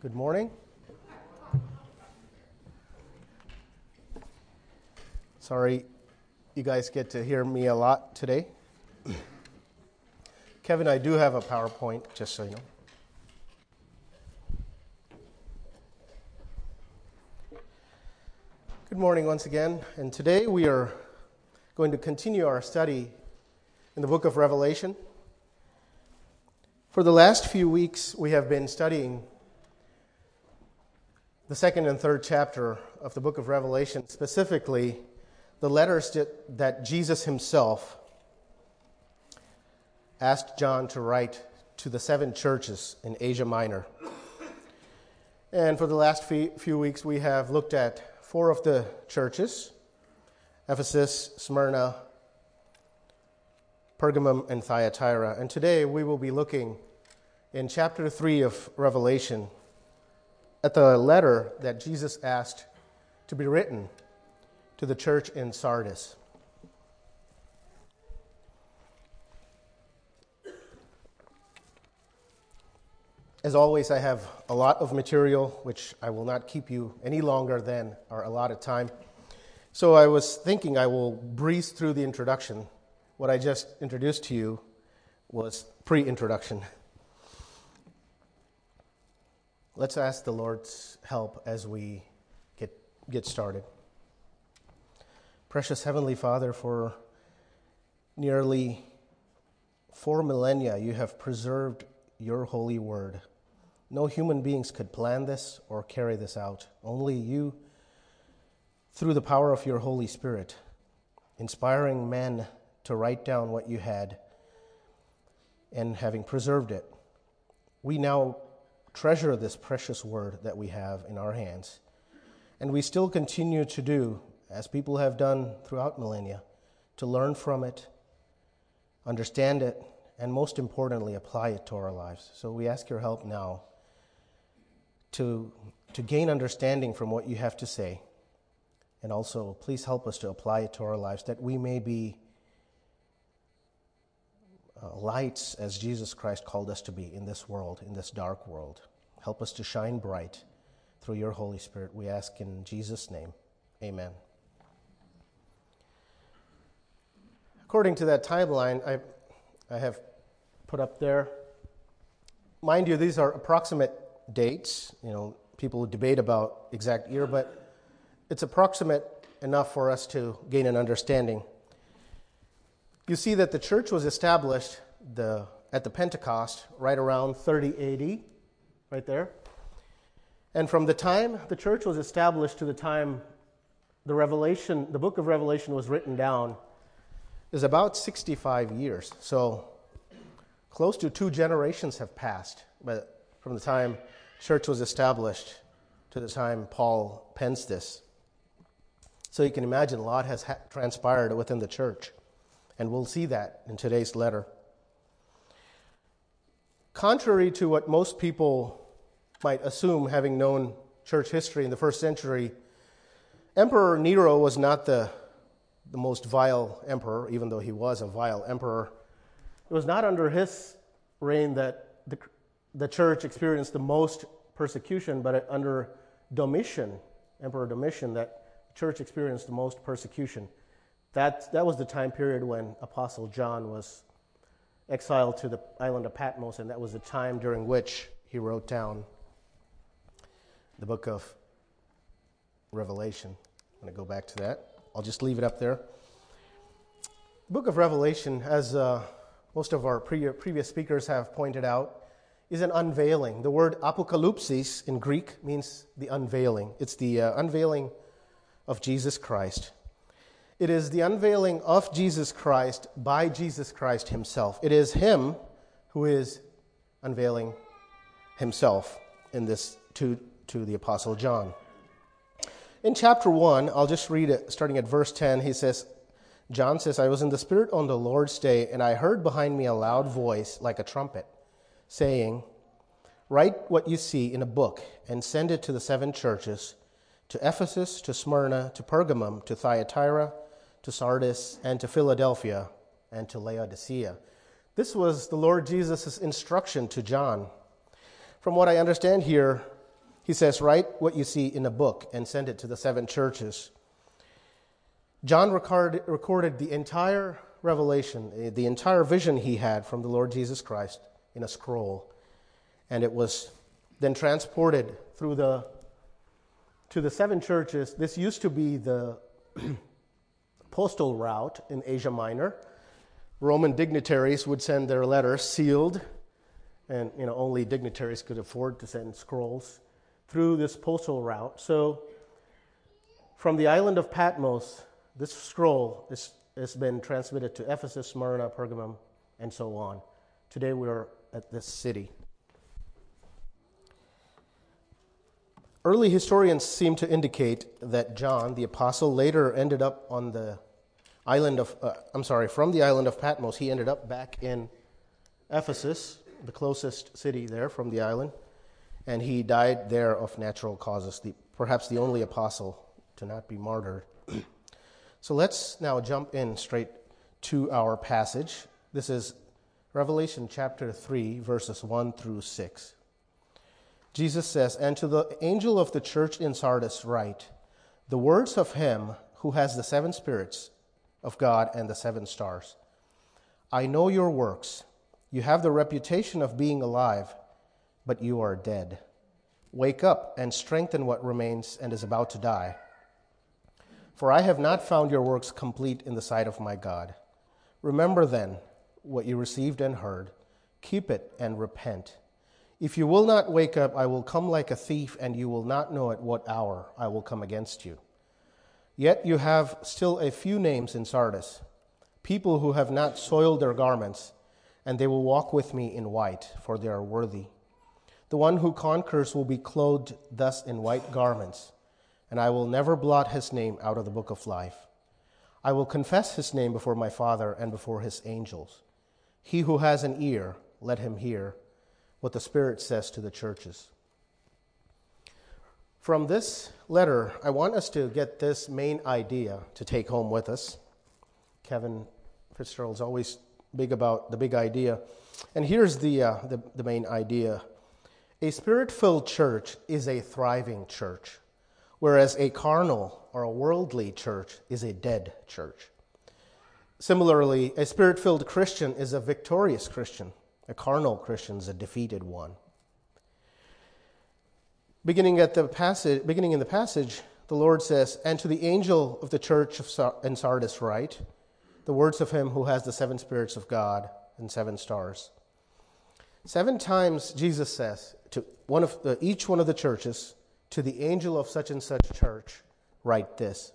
Good morning. Sorry, you guys get to hear me a lot today. Kevin, I do have a PowerPoint, just so you know. Good morning once again, and today we are going to continue our study in the book of Revelation. For the last few weeks, we have been studying the second and third chapter of the book of Revelation, specifically the letters that Jesus himself asked John to write to the 7 churches in Asia Minor. And for the last few weeks, we have looked at 4 of the churches: Ephesus, Smyrna, Pergamum, and Thyatira. And today we will be looking in chapter 3 of Revelation at the letter that Jesus asked to be written to the church in Sardis. As always, I have a lot of material, which I will not keep you any longer than our allotted time. So I was thinking I will breeze through the introduction. What I just introduced to you was pre-introduction. Let's ask the Lord's help as we get started. Precious Heavenly Father, for nearly 4 millennia you have preserved your holy word. No human beings could plan this or carry this out. Only you, through the power of your Holy Spirit, inspiring men to write down what you had, and having preserved it, we now treasure this precious word that we have in our hands. And we still continue to do, as people have done throughout millennia, to learn from it, understand it, and most importantly, apply it to our lives. So we ask your help now to gain understanding from what you have to say. And also, please help us to apply it to our lives, that we may be lights as Jesus Christ called us to be in this world, in this dark world. Help us to shine bright through your Holy Spirit. We ask in Jesus' name. Amen. According to that timeline I have put up there, mind you, these are approximate dates. You know, people debate about exact year, but it's approximate enough for us to gain an understanding. You see that the church was established at the Pentecost right around 30 AD, right there. And from the time the church was established to the time the book of Revelation was written down is about 65 years. So close to 2 generations have passed, but from the time church was established to the time Paul pens this. So you can imagine a lot has transpired within the church. And we'll see that in today's letter. Contrary to what most people might assume, having known church history in the first century, Emperor Nero was not the most vile emperor, even though he was a vile emperor. It was not under his reign that the church experienced the most persecution, but under Domitian, Emperor Domitian, that the church experienced the most persecution. That was the time period when Apostle John was exiled to the island of Patmos, and that was the time during which he wrote down the book of Revelation. I'm going to go back to that. I'll just leave it up there. The book of Revelation, as most of our previous speakers have pointed out, is an unveiling. The word apokalypsis in Greek means the unveiling. It's the unveiling of Jesus Christ. It is the unveiling of Jesus Christ by Jesus Christ himself. It is him who is unveiling himself in this to the Apostle John. In chapter 1, I'll just read it, starting at verse 10. John says, "I was in the Spirit on the Lord's day, and I heard behind me a loud voice like a trumpet, saying, 'Write what you see in a book, and send it to the 7 churches, to Ephesus, to Smyrna, to Pergamum, to Thyatira, to Sardis, and to Philadelphia, and to Laodicea.'" This was the Lord Jesus' instruction to John. From what I understand here, He says, write what you see in a book and send it to the 7 churches. John recorded the entire revelation, the entire vision he had from the Lord Jesus Christ in a scroll. And it was then transported to the 7 churches. This used to be the postal route in Asia Minor. Roman dignitaries would send their letters sealed, and only dignitaries could afford to send scrolls through this postal route. So from the island of Patmos, this scroll has been transmitted to Ephesus, Smyrna, Pergamum, and so on. Today we're at this city. Early historians seem to indicate that John, the apostle, later ended up on the island of, from the island of Patmos, he ended up back in Ephesus, the closest city there from the island, and he died there of natural causes, perhaps the only apostle to not be martyred. So let's now jump in straight to our passage. This is Revelation chapter 3, verses 1 through 6. Jesus says, "And to the angel of the church in Sardis write, the words of him who has the 7 spirits of God and the 7 stars. I know your works. You have the reputation of being alive, but you are dead. Wake up and strengthen what remains and is about to die. For I have not found your works complete in the sight of my God. Remember then what you received and heard. Keep it and repent. If you will not wake up, I will come like a thief, and you will not know at what hour I will come against you. Yet you have still a few names in Sardis, people who have not soiled their garments, and they will walk with me in white, for they are worthy. The one who conquers will be clothed thus in white garments, and I will never blot his name out of the book of life. I will confess his name before my Father and before his angels. He who has an ear, let him hear what the Spirit says to the churches." From this letter, I want us to get this main idea to take home with us. Kevin Fitzgerald's always big about the big idea. And here's the main idea. A Spirit-filled church is a thriving church, whereas a carnal or a worldly church is a dead church. Similarly, a Spirit-filled Christian is a victorious Christian. A carnal Christian is a defeated one. Beginning in the passage, the Lord says, "And to the angel of the church in Sardis write, the words of him who has the 7 spirits of God and 7 stars." 7 times Jesus says to each one of the churches, "To the angel of such and such church, write this."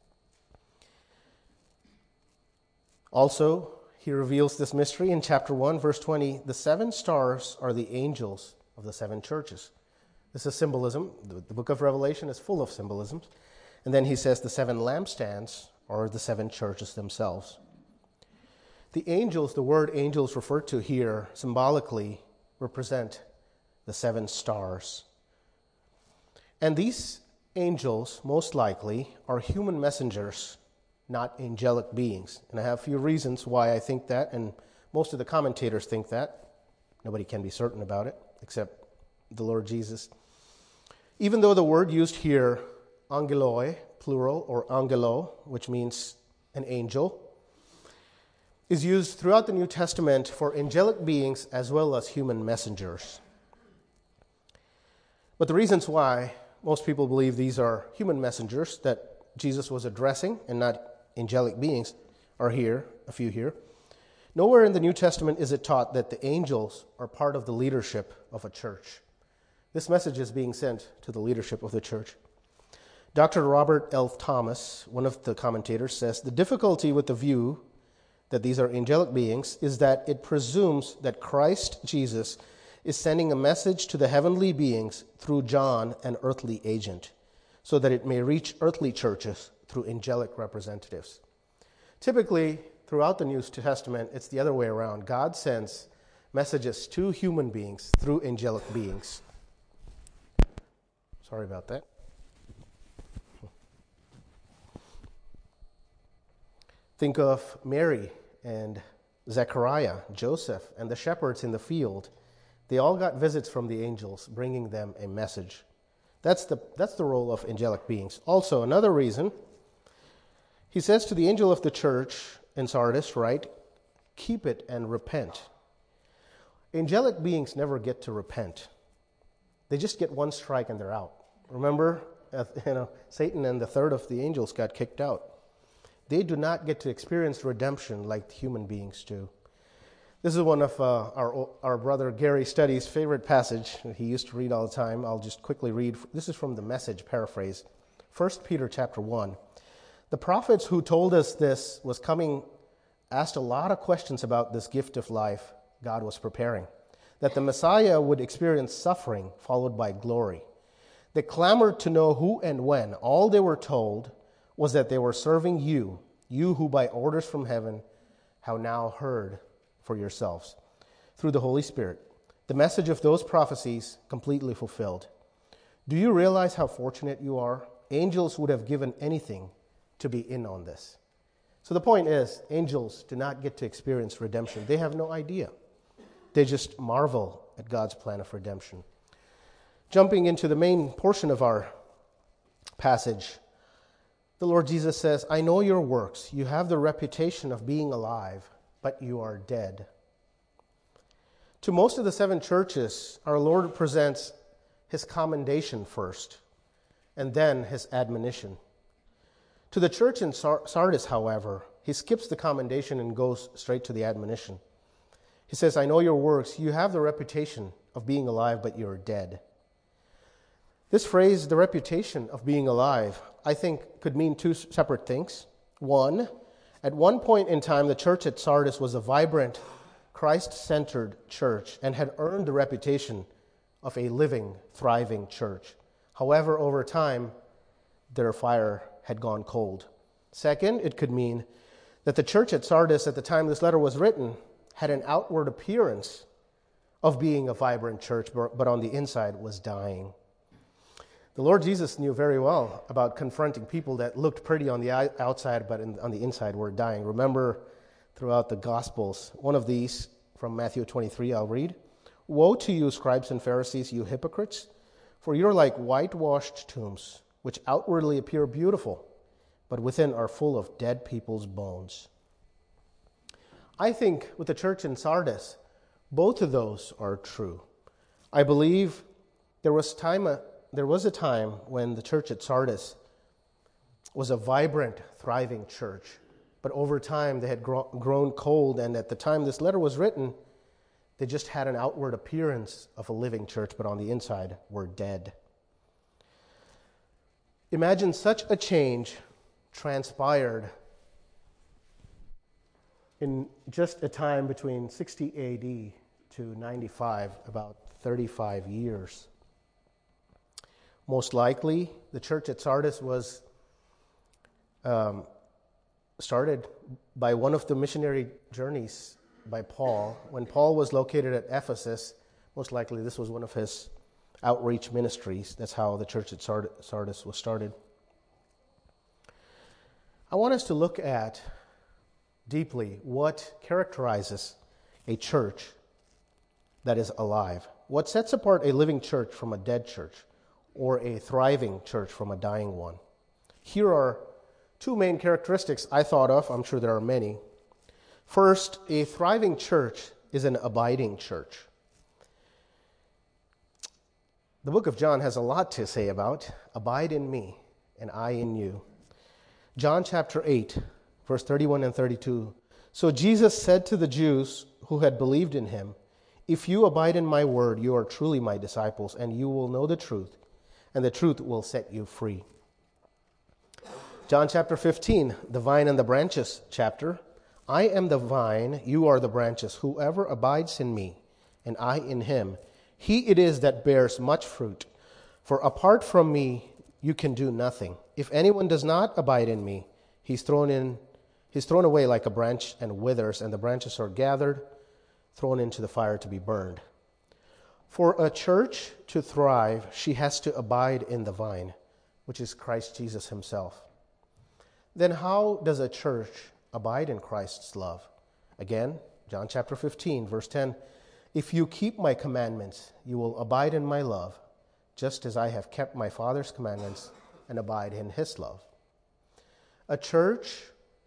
Also, he reveals this mystery in chapter 1, verse 20. The 7 stars are the angels of the 7 churches. This is symbolism. The book of Revelation is full of symbolisms. And then he says the 7 lampstands are the 7 churches themselves. The angels, the word angels referred to here symbolically represent the 7 stars. And these angels, most likely, are human messengers, not angelic beings. And I have a few reasons why I think that, and most of the commentators think that. Nobody can be certain about it, except the Lord Jesus. Even though the word used here, angeloi, plural, or angelo, which means an angel, is used throughout the New Testament for angelic beings as well as human messengers. But the reasons why most people believe these are human messengers that Jesus was addressing and not angelic beings are here, a few here. Nowhere in the New Testament is it taught that the angels are part of the leadership of a church. This message is being sent to the leadership of the church. Dr. Robert L. Thomas, one of the commentators, says, "The difficulty with the view that these are angelic beings is that it presumes that Christ Jesus is sending a message to the heavenly beings through John, an earthly agent, so that it may reach earthly churches through angelic representatives." Typically, throughout the New Testament, it's the other way around. God sends messages to human beings through angelic beings. Sorry about that. Think of Mary and Zechariah, Joseph, and the shepherds in the field. They all got visits from the angels bringing them a message. That's the role of angelic beings. Also, another reason, he says to the angel of the church in Sardis, right, keep it and repent. Angelic beings never get to repent. They just get one strike and they're out. Remember, Satan and the third of the angels got kicked out. They do not get to experience redemption like human beings do. This is one of our brother Gary Study's favorite passage. He used to read all the time. I'll just quickly read. This is from the Message paraphrase. 1 Peter chapter 1. The prophets who told us this was coming asked a lot of questions about this gift of life God was preparing, that the Messiah would experience suffering followed by glory. They clamored to know who and when. All they were told was that they were serving you who by orders from heaven have now heard for yourselves through the Holy Spirit, the message of those prophecies completely fulfilled. Do you realize how fortunate you are? Angels would have given anything to be in on this. So the point is, angels do not get to experience redemption. They have no idea. They just marvel at God's plan of redemption. Jumping into the main portion of our passage, the Lord Jesus says, I know your works. You have the reputation of being alive, but you are dead. To most of the seven churches, our Lord presents his commendation first, and then his admonition. To the church in Sardis, however, he skips the commendation and goes straight to the admonition. He says, I know your works. You have the reputation of being alive, but you're dead. This phrase, the reputation of being alive, I think could mean two separate things. One, at one point in time, the church at Sardis was a vibrant, Christ-centered church and had earned the reputation of a living, thriving church. However, over time, their fire had gone cold. Second, it could mean that the church at Sardis at the time this letter was written had an outward appearance of being a vibrant church, but on the inside was dying. The Lord Jesus knew very well about confronting people that looked pretty on the outside, but on the inside were dying. Remember, throughout the Gospels, one of these from Matthew 23, I'll read. Woe to you, scribes and Pharisees, you hypocrites, for you're like whitewashed tombs, which outwardly appear beautiful, but within are full of dead people's bones. I think with the church in Sardis, both of those are true. I believe there was a time when the church at Sardis was a vibrant, thriving church, but over time they had grown cold, and at the time this letter was written, they just had an outward appearance of a living church, but on the inside were dead. Imagine such a change transpired in just a time between 60 AD to 95, about 35 years. Most likely, the church at Sardis was started by one of the missionary journeys by Paul. When Paul was located at Ephesus, most likely this was one of his outreach ministries. That's how the church at Sardis was started. I want us to look at deeply what characterizes a church that is alive. What sets apart a living church from a dead church, or a thriving church from a dying one? Here are two main characteristics I thought of. I'm sure there are many. First, a thriving church is an abiding church. The book of John has a lot to say about abide in me and I in you. John chapter 8, verse 31 and 32. So Jesus said to the Jews who had believed in him, if you abide in my word, you are truly my disciples, and you will know the truth, and the truth will set you free. John chapter 15, the vine and the branches chapter. I am the vine, you are the branches. Whoever abides in me, and I in him, he it is that bears much fruit. For apart from me, you can do nothing. If anyone does not abide in me, he's thrown away like a branch and withers, and the branches are gathered, thrown into the fire to be burned. For a church to thrive, she has to abide in the vine, which is Christ Jesus himself. Then how does a church abide in Christ's love? Again, John chapter 15, verse 10, if you keep my commandments, you will abide in my love, just as I have kept my Father's commandments and abide in his love. A church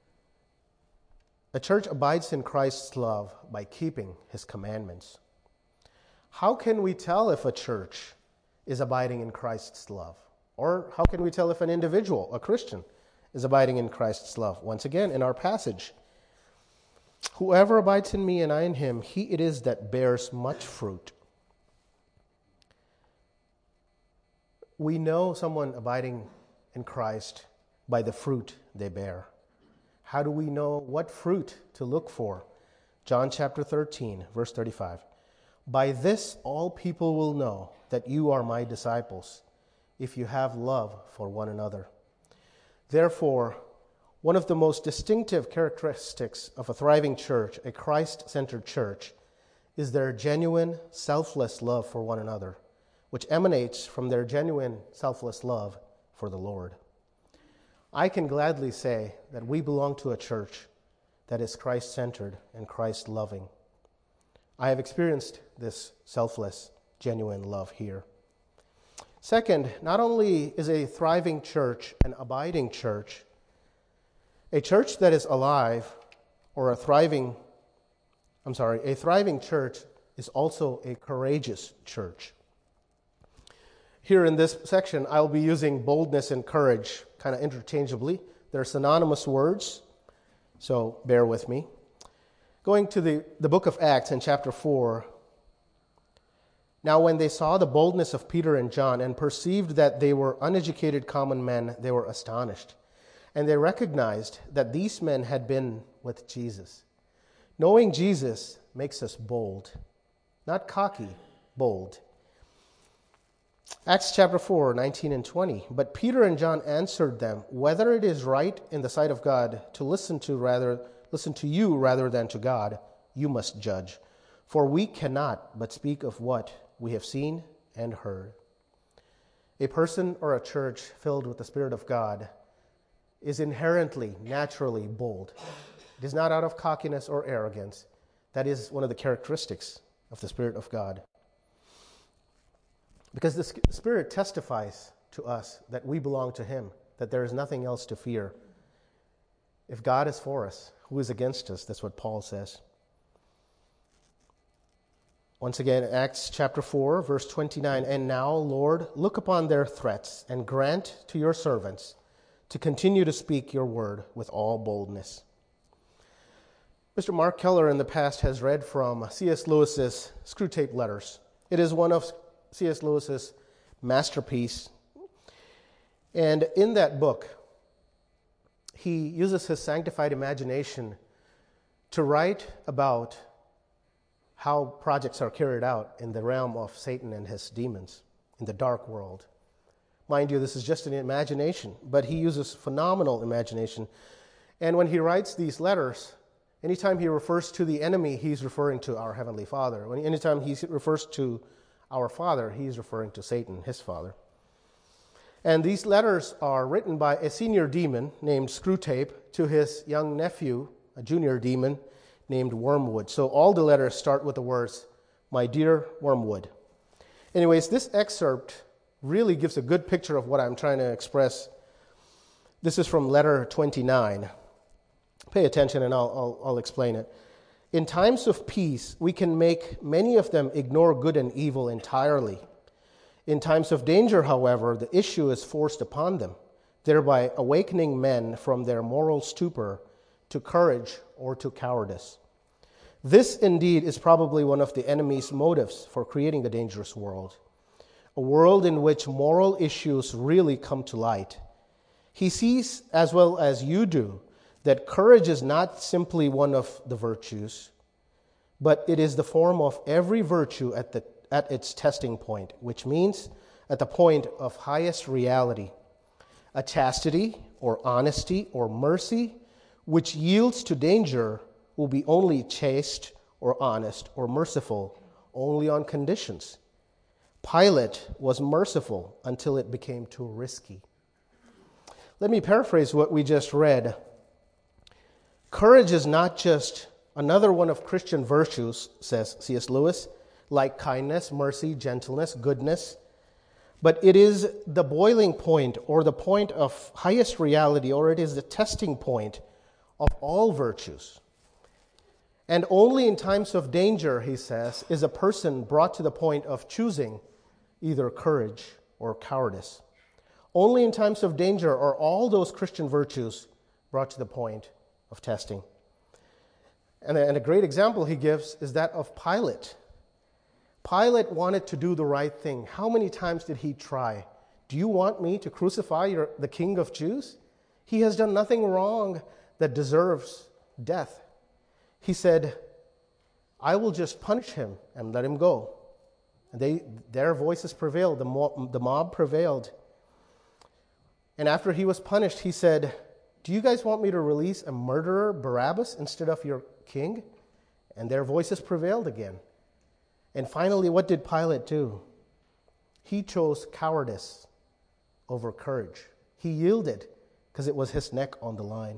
abides in Christ's love by keeping his commandments. How can we tell if a church is abiding in Christ's love? Or how can we tell if an individual, a Christian, is abiding in Christ's love? Once again, in our passage, whoever abides in me and I in him, he it is that bears much fruit. We know someone abiding in Christ by the fruit they bear. How do we know what fruit to look for? John chapter 13, verse 35. By this all people will know that you are my disciples, if you have love for one another. Therefore, one of the most distinctive characteristics of a thriving church, a Christ-centered church, is their genuine, selfless love for one another, which emanates from their genuine, selfless love for the Lord. I can gladly say that we belong to a church that is Christ-centered and Christ-loving. I have experienced this selfless, genuine love here. Second, not only is a thriving church an abiding church, a church that is alive, or a thriving church is also a courageous church. Here in this section, I'll be using boldness and courage kind of interchangeably. They're synonymous words, so bear with me. Going to the book of Acts in chapter 4. Now when they saw the boldness of Peter and John and perceived that they were uneducated common men, they were astonished. And they recognized that these men had been with Jesus. Knowing Jesus makes us bold. Not cocky, bold. Acts chapter 4, 19 and 20. But Peter and John answered them, whether it is right in the sight of God to listen to you rather than to God, you must judge. For we cannot but speak of what we have seen and heard. A person or a church filled with the Spirit of God is inherently, naturally bold. It is not out of cockiness or arrogance. That is one of the characteristics of the Spirit of God. Because the Spirit testifies to us that we belong to him, that there is nothing else to fear. If God is for us, who is against us? That's what Paul says. Once again, Acts chapter 4, verse 29. And now, Lord, look upon their threats and grant to your servants to continue to speak your word with all boldness. Mr. Mark Keller in the past has read from C.S. Lewis's Screwtape Letters. It is one of C.S. Lewis's masterpiece. And in that book, he uses his sanctified imagination to write about how projects are carried out in the realm of Satan and his demons in the dark world. Mind you, this is just an imagination, but he uses phenomenal imagination. And when he writes these letters, anytime he refers to the enemy, he's referring to our Heavenly Father. Anytime he refers to our Father, he's referring to Satan, his father. And these letters are written by a senior demon named Screwtape to his young nephew, a junior demon named Wormwood. So all the letters start with the words, "My dear Wormwood." Anyways, this excerpt really gives a good picture of what I'm trying to express. This is from letter 29. Pay attention and I'll explain it. In times of peace, we can make many of them ignore good and evil entirely. In times of danger, however, the issue is forced upon them, thereby awakening men from their moral stupor to courage or to cowardice. This, indeed, is probably one of the enemy's motives for creating the dangerous world, a world in which moral issues really come to light. He sees, as well as you do, that courage is not simply one of the virtues, but it is the form of every virtue at its testing point, which means at the point of highest reality. A chastity or honesty or mercy which yields to danger will be only chaste or honest or merciful only on conditions. Pilate was merciful until it became too risky. Let me paraphrase what we just read. Courage is not just another one of Christian virtues, says C.S. Lewis, like kindness, mercy, gentleness, goodness, but it is the boiling point or the point of highest reality, or it is the testing point of all virtues. And only in times of danger, he says, is a person brought to the point of choosing either courage or cowardice. Only in times of danger are all those Christian virtues brought to the point of testing. And a great example he gives is that of Pilate. Pilate wanted to do the right thing. How many times did he try? Do you want me to crucify the King of Jews? He has done nothing wrong that deserves death. He said, I will just punish him and let him go. And their voices prevailed. The mob prevailed. And after he was punished, he said, do you guys want me to release a murderer, Barabbas, instead of your king? And their voices prevailed again. And finally, what did Pilate do? He chose cowardice over courage. He yielded because it was his neck on the line.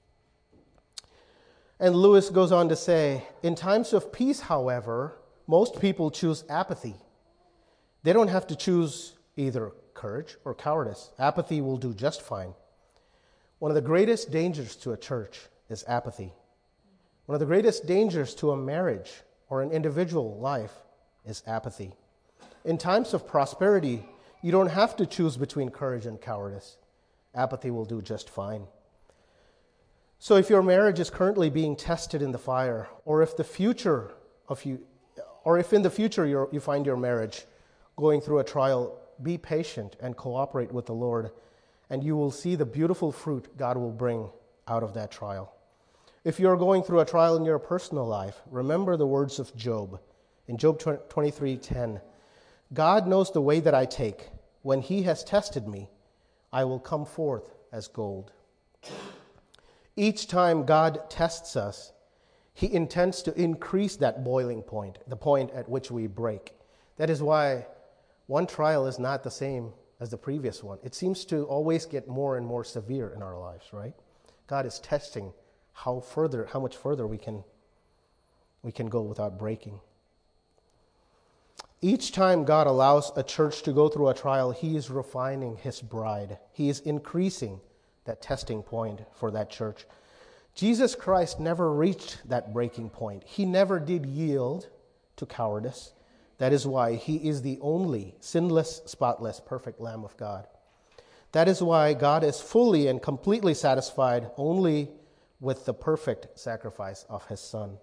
And Lewis goes on to say, in times of peace, however, most people choose apathy. They don't have to choose either courage or cowardice. Apathy will do just fine. One of the greatest dangers to a church is apathy. One of the greatest dangers to a marriage or an individual life is apathy. In times of prosperity, you don't have to choose between courage and cowardice. Apathy will do just fine. So if your marriage is currently being tested in the fire, or if in the future you find your marriage going through a trial, be patient and cooperate with the Lord, and you will see the beautiful fruit God will bring out of that trial. If you're going through a trial in your personal life, remember the words of Job. In Job 23:10, God knows the way that I take. When he has tested me, I will come forth as gold. Each time God tests us, he intends to increase that boiling point, the point at which we break. That is why one trial is not the same as the previous one. It seems to always get more and more severe in our lives, right? God is testing how much further we can go without breaking. Each time God allows a church to go through a trial, he is refining his bride. He is increasing that testing point for that church. Jesus Christ never reached that breaking point. He never did yield to cowardice. That is why he is the only sinless, spotless, perfect Lamb of God. That is why God is fully and completely satisfied only with the perfect sacrifice of his Son.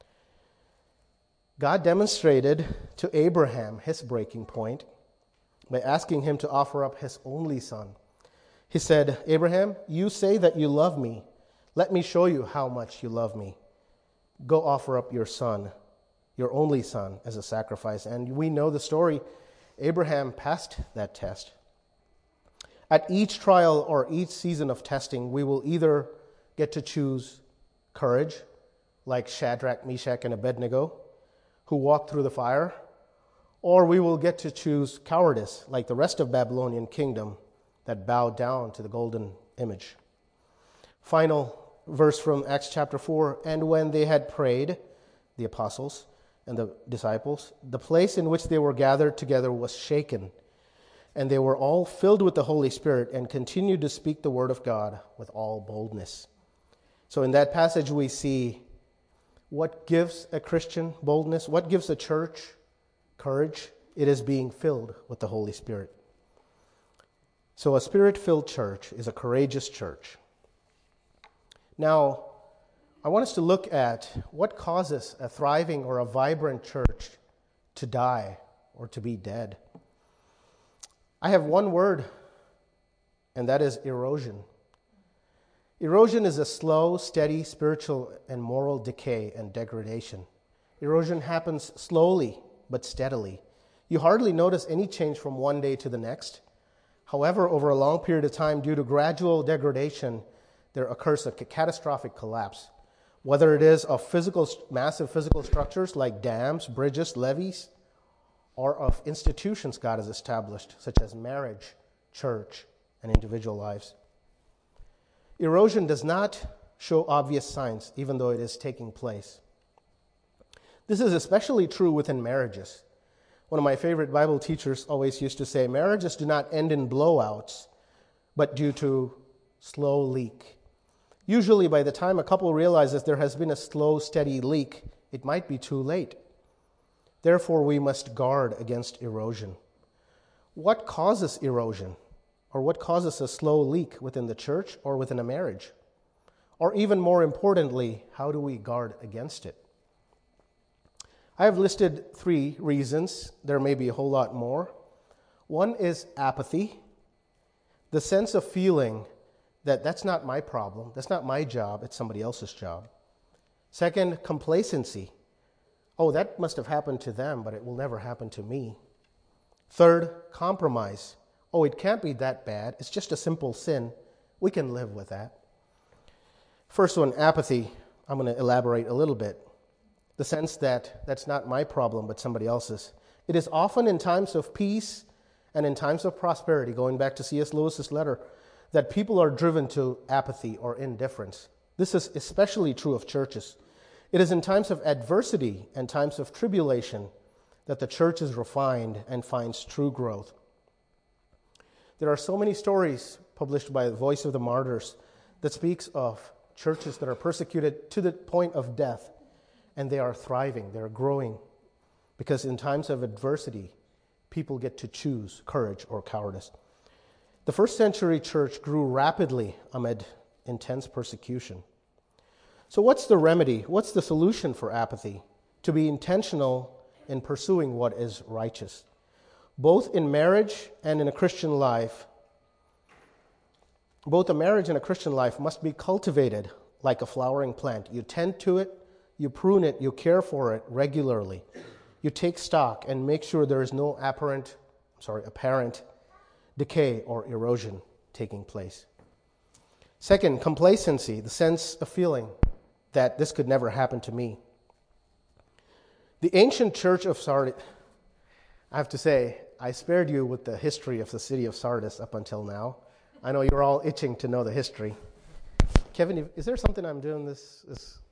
God demonstrated to Abraham his breaking point by asking him to offer up his only son. He said, Abraham, you say that you love me. Let me show you how much you love me. Go offer up your son, your only son, as a sacrifice. And we know the story. Abraham passed that test. At each trial or each season of testing, we will either get to choose courage, like Shadrach, Meshach, and Abednego, who walked through the fire, or we will get to choose cowardice, like the rest of Babylonian kingdom that bowed down to the golden image. Final verse from Acts chapter 4, and when they had prayed, the apostles and the disciples, the place in which they were gathered together was shaken, and they were all filled with the Holy Spirit and continued to speak the word of God with all boldness. So in that passage we see what gives a Christian boldness, what gives a church courage. It is being filled with the Holy Spirit. So a Spirit-filled church is a courageous church. Now, I want us to look at what causes a thriving or a vibrant church to die or to be dead. I have one word, and that is erosion. Erosion is a slow, steady spiritual and moral decay and degradation. Erosion happens slowly but steadily. You hardly notice any change from one day to the next. However, over a long period of time, due to gradual degradation, there occurs a catastrophic collapse. Whether it is of massive physical structures like dams, bridges, levees, or of institutions God has established, such as marriage, church, and individual lives. Erosion does not show obvious signs, even though it is taking place. This is especially true within marriages. One of my favorite Bible teachers always used to say, marriages do not end in blowouts, but due to slow leak. Usually by the time a couple realizes there has been a slow, steady leak, it might be too late. Therefore, we must guard against erosion. What causes erosion? Or what causes a slow leak within the church or within a marriage? Or even more importantly, how do we guard against it? I have listed 3 reasons. There may be a whole lot more. One is apathy, the sense of feeling that that's not my problem, that's not my job, it's somebody else's job. Second, complacency. Oh, that must have happened to them, but it will never happen to me. Third, compromise. Oh, it can't be that bad. It's just a simple sin. We can live with that. First one, apathy. I'm going to elaborate a little bit. The sense that that's not my problem, but somebody else's. It is often in times of peace and in times of prosperity, going back to C.S. Lewis's letter, that people are driven to apathy or indifference. This is especially true of churches. It is in times of adversity and times of tribulation that the church is refined and finds true growth. There are so many stories published by the Voice of the Martyrs that speaks of churches that are persecuted to the point of death, and they are thriving, they're growing, because in times of adversity, people get to choose courage or cowardice. The first century church grew rapidly amid intense persecution. So what's the remedy? What's the solution for apathy? To be intentional in pursuing what is righteous. Both in marriage and in a Christian life, both a marriage and a Christian life must be cultivated like a flowering plant. You tend to it, you prune it, you care for it regularly. You take stock and make sure there is no apparent decay or erosion taking place. Second, complacency, the sense of feeling that this could never happen to me. The ancient church of Sardis, I have to say, I spared you with the history of the city of Sardis up until now. I know you're all itching to know the history. Kevin, is there something I'm doing this?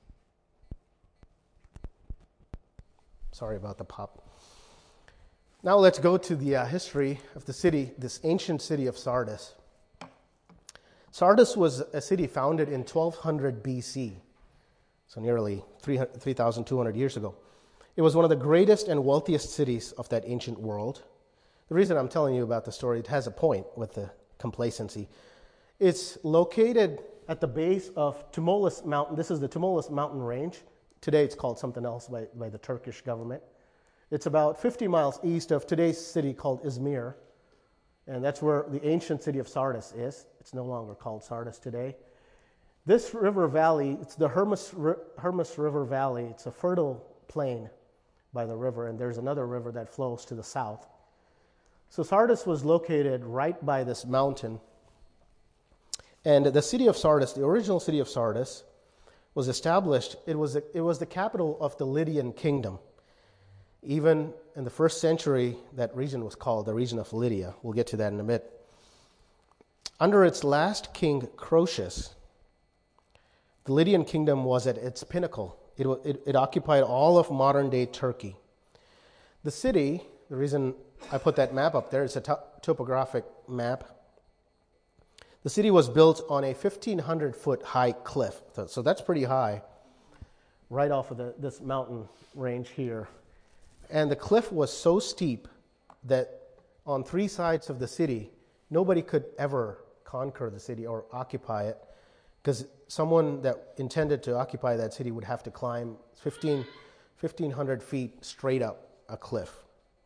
Sorry about the pop. Now let's go to the history of the city, this ancient city of Sardis. Sardis was a city founded in 1200 BC, so nearly 3,200 years ago. It was one of the greatest and wealthiest cities of that ancient world. The reason I'm telling you about the story, it has a point with the complacency. It's located at the base of Tmolus Mountain. This is the Tmolus Mountain range. Today it's called something else by the Turkish government. It's about 50 miles east of today's city called Izmir, and that's where the ancient city of Sardis is. It's no longer called Sardis today. This river valley, it's the Hermus River Valley. It's a fertile plain by the river, and there's another river that flows to the south. So Sardis was located right by this mountain. And the city of Sardis, the original city of Sardis, was established. It was the capital of the Lydian kingdom. Even in the first century, that region was called the region of Lydia. We'll get to that in a bit. Under its last king, Croesus, the Lydian kingdom was at its pinnacle. It occupied all of modern-day Turkey. The city, the reason I put that map up there, it's a topographic map. The city was built on a 1,500-foot high cliff. So that's pretty high, right off of this mountain range here. And the cliff was so steep that on 3 sides of the city, nobody could ever conquer the city or occupy it, because someone that intended to occupy that city would have to climb 1,500 feet straight up a cliff.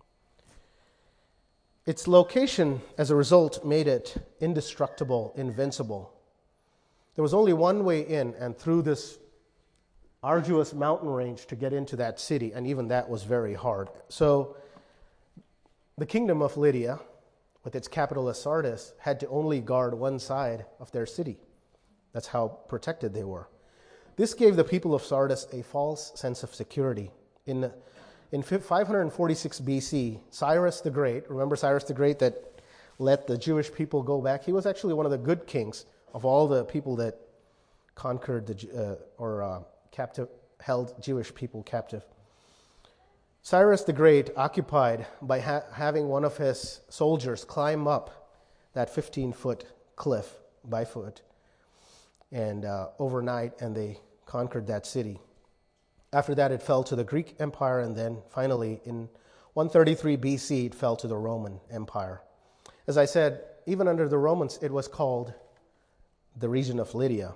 Its location, as a result, made it indestructible, invincible. There was only one way in, and through this arduous mountain range to get into that city, and even that was very hard. So the kingdom of Lydia, with its capital as Sardis, had to only guard one side of their city. That's how protected they were. This gave the people of Sardis a false sense of security. In 546 BC, Cyrus the Great, remember Cyrus the Great that let the Jewish people go back? He was actually one of the good kings of all the people that conquered held Jewish people captive. Cyrus the Great occupied by having one of his soldiers climb up that 15-foot cliff by foot and overnight, and they conquered that city. After that, it fell to the Greek Empire, and then finally in 133 BC, it fell to the Roman Empire. As I said, even under the Romans, it was called the region of Lydia.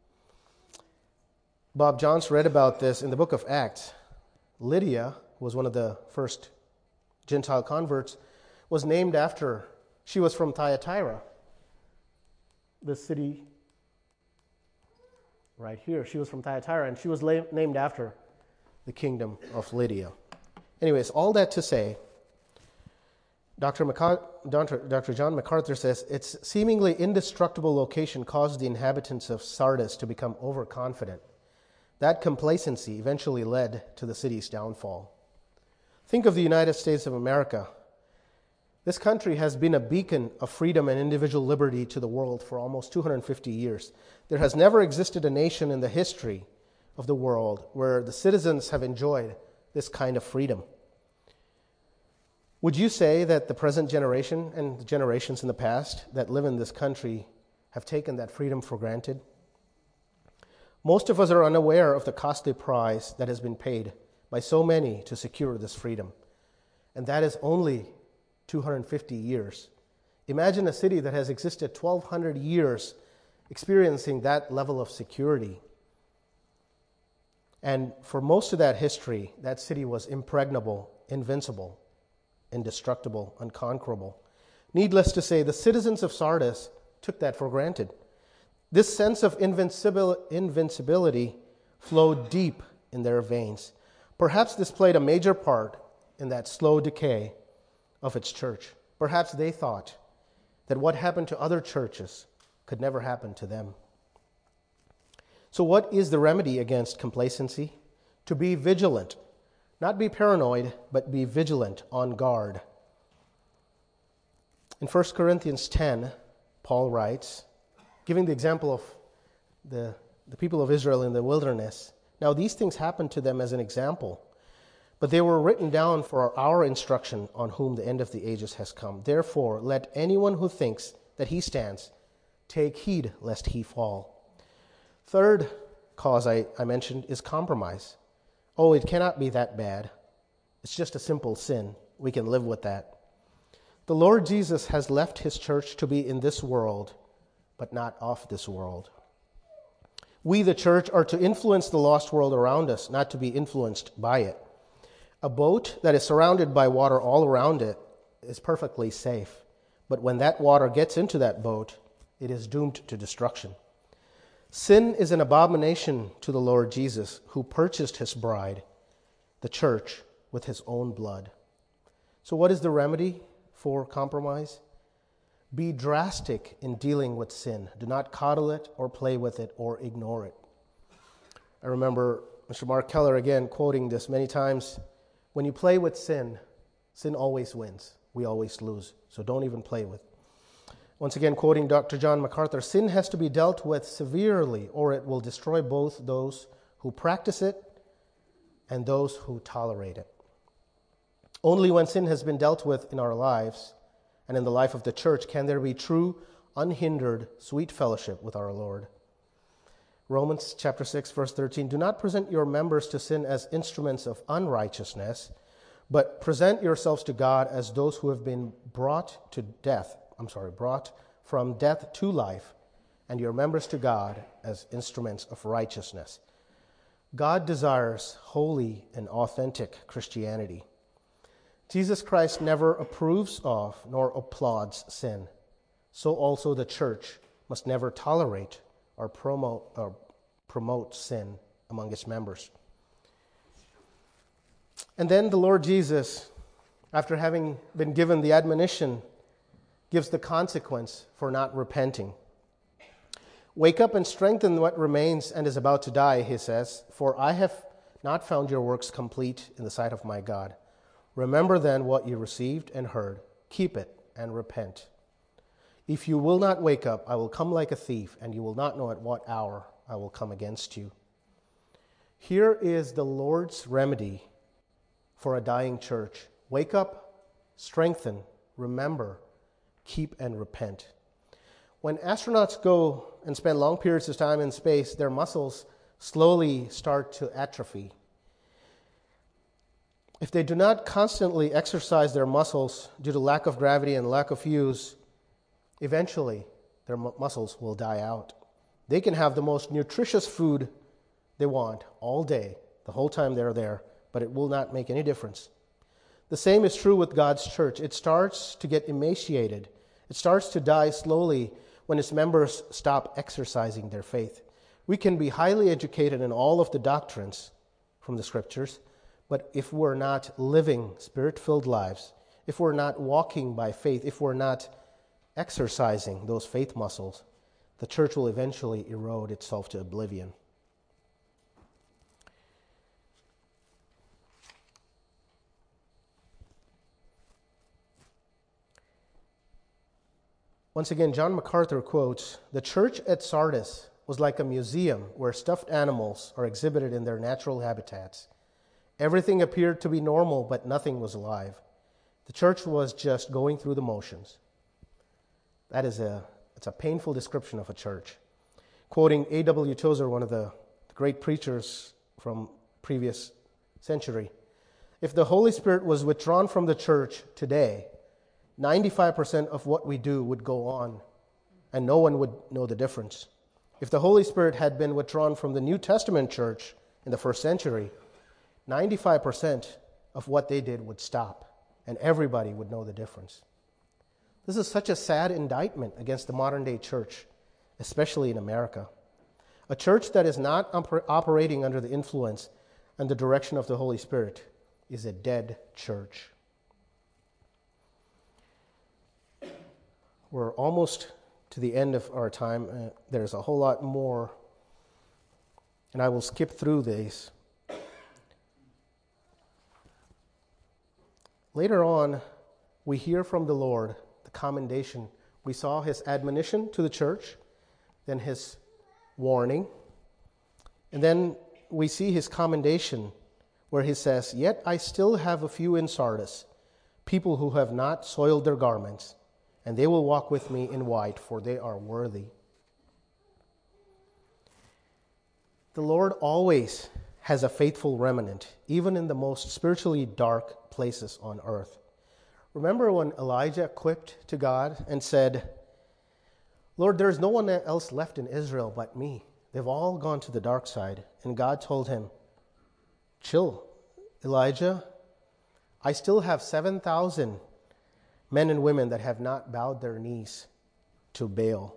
Bob Johns read about this in the book of Acts. Lydia was one of the first Gentile converts, was named after, she was from Thyatira, the city right here. She was from Thyatira, and she was named after the kingdom of Lydia. Anyways, all that to say, Dr. John MacArthur says, its seemingly indestructible location caused the inhabitants of Sardis to become overconfident. That complacency eventually led to the city's downfall. Think of the United States of America. This country has been a beacon of freedom and individual liberty to the world for almost 250 years. There has never existed a nation in the history of the world where the citizens have enjoyed this kind of freedom. Would you say that the present generation and the generations in the past that live in this country have taken that freedom for granted? Most of us are unaware of the costly price that has been paid by so many to secure this freedom, and that is only 250 years. Imagine a city that has existed 1,200 years experiencing that level of security. And for most of that history, that city was impregnable, invincible, indestructible, unconquerable. Needless to say, the citizens of Sardis took that for granted. This sense of invincibility flowed deep in their veins. Perhaps this played a major part in that slow decay of its church. Perhaps they thought that what happened to other churches could never happen to them. So what is the remedy against complacency? To be vigilant. Not be paranoid, but be vigilant, on guard. In 1 Corinthians 10, Paul writes, giving the example of the people of Israel in the wilderness, now these things happened to them as an example, but they were written down for our instruction, on whom the end of the ages has come. Therefore, let anyone who thinks that he stands take heed lest he fall. Third cause I mentioned is compromise. Oh, it cannot be that bad. It's just a simple sin. We can live with that. The Lord Jesus has left his church to be in this world, but not of this world. We, the church, are to influence the lost world around us, not to be influenced by it. A boat that is surrounded by water all around it is perfectly safe, but when that water gets into that boat, it is doomed to destruction. Sin is an abomination to the Lord Jesus, who purchased his bride, the church, with his own blood. So what is the remedy for compromise? Be drastic in dealing with sin. Do not coddle it or play with it or ignore it. I remember Mr. Mark Keller again quoting this many times. When you play with sin, sin always wins. We always lose. So don't even play with it. Once again, quoting Dr. John MacArthur, sin has to be dealt with severely, or it will destroy both those who practice it and those who tolerate it. Only when sin has been dealt with in our lives and in the life of the church can there be true, unhindered, sweet fellowship with our Lord. Romans chapter 6, verse 13, do not present your members to sin as instruments of unrighteousness, but present yourselves to God as those who have been brought from death to life, and your members to God as instruments of righteousness. God desires holy and authentic Christianity. Jesus Christ never approves of nor applauds sin. So also the church must never tolerate or promote sin among its members. And then the Lord Jesus, after having been given the admonition, gives the consequence for not repenting. Wake up and strengthen what remains and is about to die, he says, for I have not found your works complete in the sight of my God. Remember then what you received and heard. Keep it and repent. If you will not wake up, I will come like a thief, and you will not know at what hour I will come against you. Here is the Lord's remedy for a dying church. Wake up, strengthen, remember, keep, and repent. When astronauts go and spend long periods of time in space, their muscles slowly start to atrophy. If they do not constantly exercise their muscles due to lack of gravity and lack of use, eventually their muscles will die out. They can have the most nutritious food they want all day, the whole time they're there, but it will not make any difference. The same is true with God's church. It starts to get emaciated. It starts to die slowly when its members stop exercising their faith. We can be highly educated in all of the doctrines from the Scriptures, but if we're not living Spirit-filled lives, if we're not walking by faith, if we're not exercising those faith muscles, the church will eventually erode itself to oblivion. Once again, John MacArthur quotes, "The church at Sardis was like a museum where stuffed animals are exhibited in their natural habitats. Everything appeared to be normal, but nothing was alive. The church was just going through the motions." It's a painful description of a church. Quoting A.W. Tozer, one of the great preachers from previous century, "If the Holy Spirit was withdrawn from the church today, 95% of what we do would go on, and no one would know the difference. If the Holy Spirit had been withdrawn from the New Testament church in the first century, 95% of what they did would stop, and everybody would know the difference." This is such a sad indictment against the modern day church, especially in America. A church that is not operating under the influence and the direction of the Holy Spirit is a dead church. We're almost to the end of our time. There's a whole lot more, and I will skip through these. Later on, we hear from the Lord the commendation. We saw his admonition to the church, then his warning, and then we see his commendation where he says, "Yet I still have a few in Sardis, people who have not soiled their garments, and they will walk with me in white, for they are worthy." The Lord always has a faithful remnant, even in the most spiritually dark places on earth. Remember when Elijah quipped to God and said, "Lord, there's no one else left in Israel but me. They've all gone to the dark side." And God told him, "Chill, Elijah. I still have 7,000 men and women that have not bowed their knees to Baal."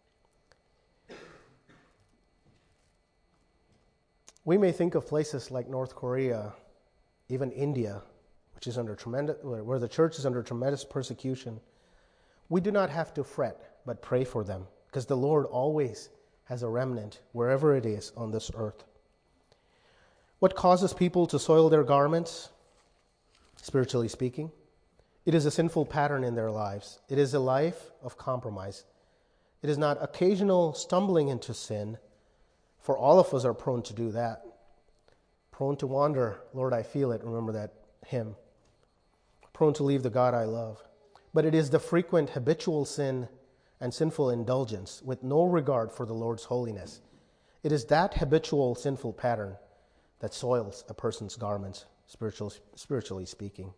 We may think of places like North Korea, even India, which is where the church is under tremendous persecution. We do not have to fret, but pray for them, because the Lord always has a remnant wherever it is on this earth. What causes people to soil their garments, spiritually speaking? It is a sinful pattern in their lives. It is a life of compromise. It is not occasional stumbling into sin, for all of us are prone to do that. Prone to wander, Lord, I feel it. Remember that hymn. Prone to leave the God I love. But it is the frequent habitual sin and sinful indulgence with no regard for the Lord's holiness. It is that habitual sinful pattern that soils a person's garments, spiritually speaking.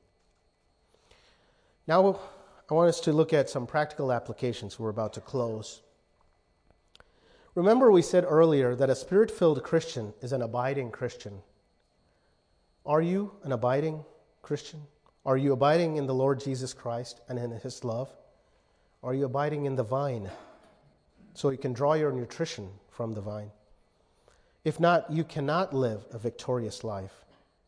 Now, I want us to look at some practical applications. We're about to close. Remember, we said earlier that a Spirit-filled Christian is an abiding Christian. Are you an abiding Christian? Are you abiding in the Lord Jesus Christ and in his love? Are you abiding in the vine so you can draw your nutrition from the vine? If not, you cannot live a victorious life.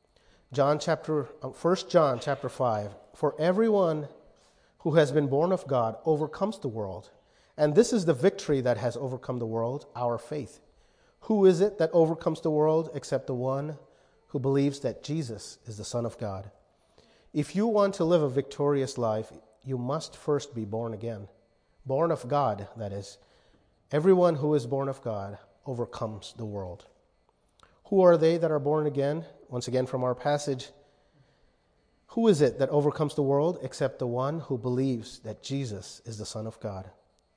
1 John chapter 5, "For everyone who has been born of God overcomes the world. And this is the victory that has overcome the world, our faith. Who is it that overcomes the world except the one who believes that Jesus is the Son of God?" If you want to live a victorious life, you must first be born again. Born of God, that is. Everyone who is born of God overcomes the world. Who are they that are born again? Once again from our passage, Who is it that overcomes the world except the one who believes that Jesus is the Son of God?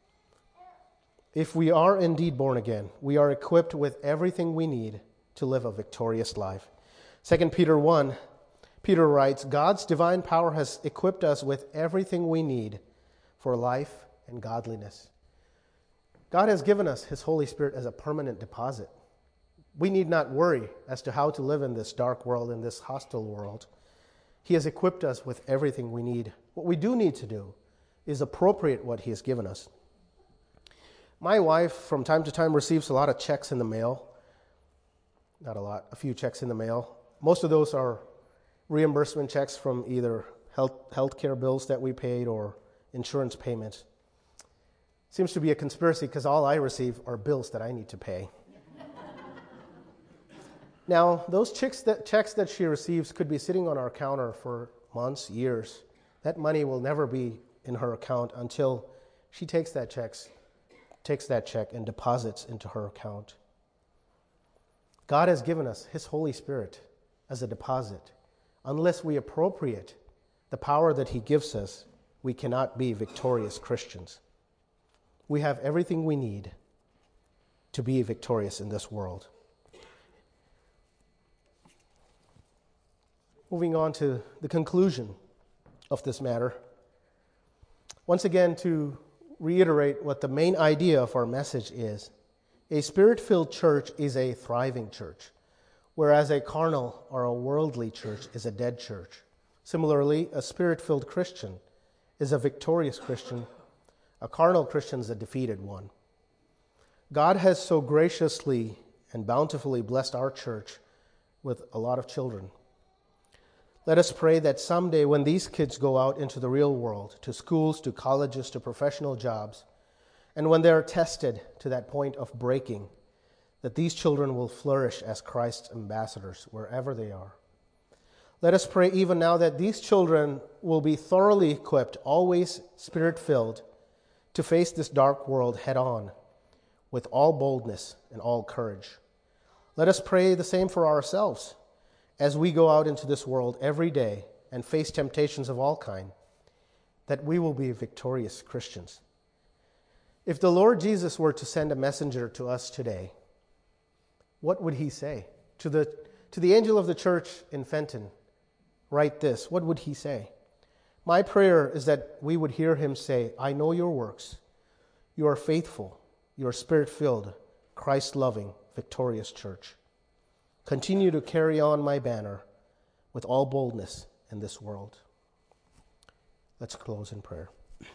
If we are indeed born again, we are equipped with everything we need to live a victorious life. 2 Peter 1, Peter writes, God's divine power has equipped us with everything we need for life and godliness. God has given us His Holy Spirit as a permanent deposit. We need not worry as to how to live in this dark world, in this hostile world. He has equipped us with everything we need. What we do need to do is appropriate what He has given us. My wife, from time to time, receives a lot of checks in the mail. Not a lot, a few checks in the mail. Most of those are reimbursement checks from either health care bills that we paid or insurance payments. Seems to be a conspiracy because all I receive are bills that I need to pay. Now, those checks that she receives could be sitting on our counter for months, years. That money will never be in her account until she takes that check and deposits into her account. God has given us His Holy Spirit as a deposit. Unless we appropriate the power that He gives us, we cannot be victorious Christians. We have everything we need to be victorious in this world. Moving on to the conclusion of this matter. Once again, to reiterate what the main idea of our message is, a Spirit-filled church is a thriving church, whereas a carnal or a worldly church is a dead church. Similarly, a Spirit-filled Christian is a victorious Christian. A carnal Christian is a defeated one. God has so graciously and bountifully blessed our church with a lot of children. Let us pray that someday when these kids go out into the real world, to schools, to colleges, to professional jobs, and when they are tested to that point of breaking, that these children will flourish as Christ's ambassadors wherever they are. Let us pray even now that these children will be thoroughly equipped, always Spirit-filled, to face this dark world head-on with all boldness and all courage. Let us pray the same for ourselves as we go out into this world every day and face temptations of all kind, that we will be victorious Christians. If the Lord Jesus were to send a messenger to us today, what would He say? To the angel of the church in Fenton, write this. What would he say? My prayer is that we would hear Him say, I know your works. You are faithful. You are Spirit-filled, Christ-loving, victorious church. Continue to carry on my banner with all boldness in this world. Let's close in prayer.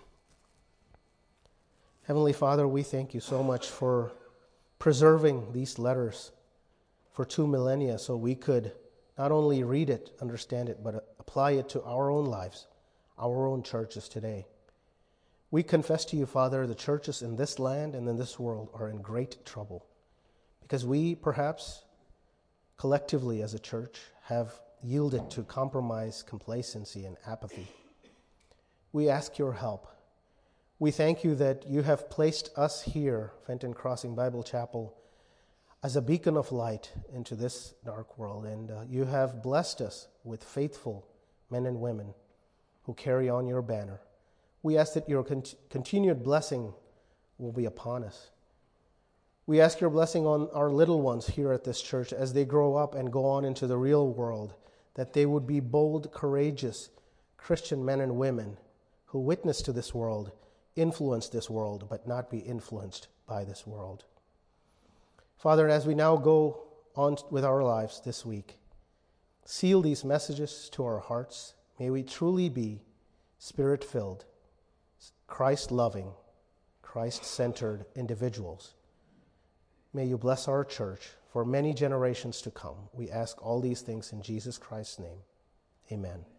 Heavenly Father, we thank You so much for preserving these letters for 2 millennia so we could not only read it, understand it, but apply it to our own lives, our own churches today. We confess to You, Father, the churches in this land and in this world are in great trouble because we perhaps collectively as a church have yielded to compromise, complacency, and apathy. We ask Your help. We thank You that You have placed us here, Fenton Crossing Bible Chapel, as a beacon of light into this dark world, and You have blessed us with faithful men and women who carry on Your banner. We ask that Your continued blessing will be upon us. We ask Your blessing on our little ones here at this church as they grow up and go on into the real world, that they would be bold, courageous Christian men and women who witness to this world, influence this world, but not be influenced by this world. Father, as we now go on with our lives this week, seal these messages to our hearts. May we truly be Spirit-filled, Christ-loving, Christ-centered individuals. May You bless our church for many generations to come. We ask all these things in Jesus Christ's name. Amen.